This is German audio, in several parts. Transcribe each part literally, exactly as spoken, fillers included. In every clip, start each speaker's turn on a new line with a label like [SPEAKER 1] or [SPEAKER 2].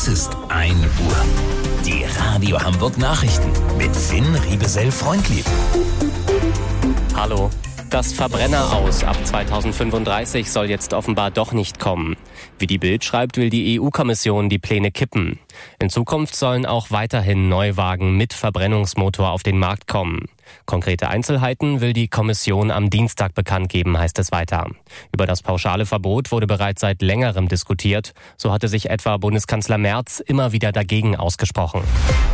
[SPEAKER 1] Es ist ein Uhr. Die Radio Hamburg Nachrichten mit Finn Riebesell-Freundlieb.
[SPEAKER 2] Hallo. Das Verbrenner-Aus ab zweitausendfünfunddreißig soll jetzt offenbar doch nicht kommen. Wie die Bild schreibt, will die E U-Kommission die Pläne kippen. In Zukunft sollen auch weiterhin Neuwagen mit Verbrennungsmotor auf den Markt kommen. Konkrete Einzelheiten will die Kommission am Dienstag bekannt geben, heißt es weiter. Über das pauschale Verbot wurde bereits seit längerem diskutiert. So hatte sich etwa Bundeskanzler Merz immer wieder dagegen ausgesprochen.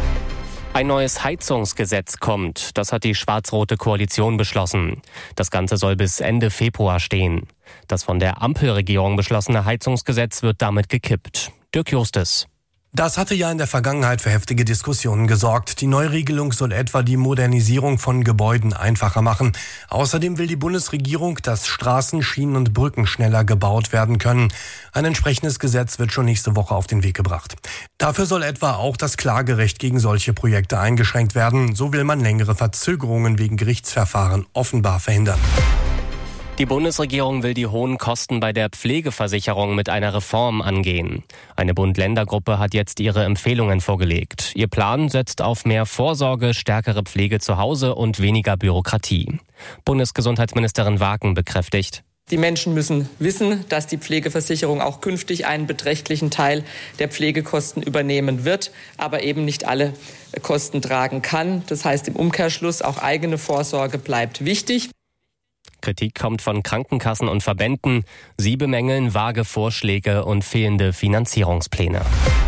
[SPEAKER 2] Ein neues Heizungsgesetz kommt. Das hat die schwarz-rote Koalition beschlossen. Das Ganze soll bis Ende Februar stehen. Das von der Ampelregierung beschlossene Heizungsgesetz wird damit gekippt. Dirk Justus.
[SPEAKER 3] Das hatte ja in der Vergangenheit für heftige Diskussionen gesorgt. Die Neuregelung soll etwa die Modernisierung von Gebäuden einfacher machen. Außerdem will die Bundesregierung, dass Straßen, Schienen und Brücken schneller gebaut werden können. Ein entsprechendes Gesetz wird schon nächste Woche auf den Weg gebracht. Dafür soll etwa auch das Klagerecht gegen solche Projekte eingeschränkt werden. So will man längere Verzögerungen wegen Gerichtsverfahren offenbar verhindern.
[SPEAKER 2] Die Bundesregierung will die hohen Kosten bei der Pflegeversicherung mit einer Reform angehen. Eine Bund-Länder-Gruppe hat jetzt ihre Empfehlungen vorgelegt. Ihr Plan setzt auf mehr Vorsorge, stärkere Pflege zu Hause und weniger Bürokratie. Bundesgesundheitsministerin Waken bekräftigt:
[SPEAKER 4] Die Menschen müssen wissen, dass die Pflegeversicherung auch künftig einen beträchtlichen Teil der Pflegekosten übernehmen wird, aber eben nicht alle Kosten tragen kann. Das heißt im Umkehrschluss, auch eigene Vorsorge bleibt wichtig.
[SPEAKER 2] Kritik kommt von Krankenkassen und Verbänden. Sie bemängeln vage Vorschläge und fehlende Finanzierungspläne.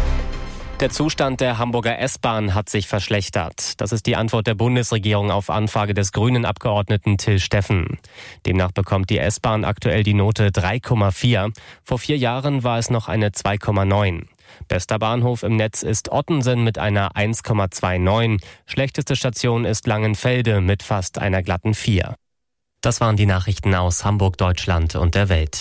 [SPEAKER 2] Der Zustand der Hamburger S-Bahn hat sich verschlechtert. Das ist die Antwort der Bundesregierung auf Anfrage des Grünen-Abgeordneten Till Steffen. Demnach bekommt die S-Bahn aktuell die Note drei Komma vier. Vor vier Jahren war es noch eine zwei Komma neun. Bester Bahnhof im Netz ist Ottensen mit einer eins Komma neunundzwanzig. Schlechteste Station ist Langenfelde mit fast einer glatten vier. Das waren die Nachrichten aus Hamburg, Deutschland und der Welt.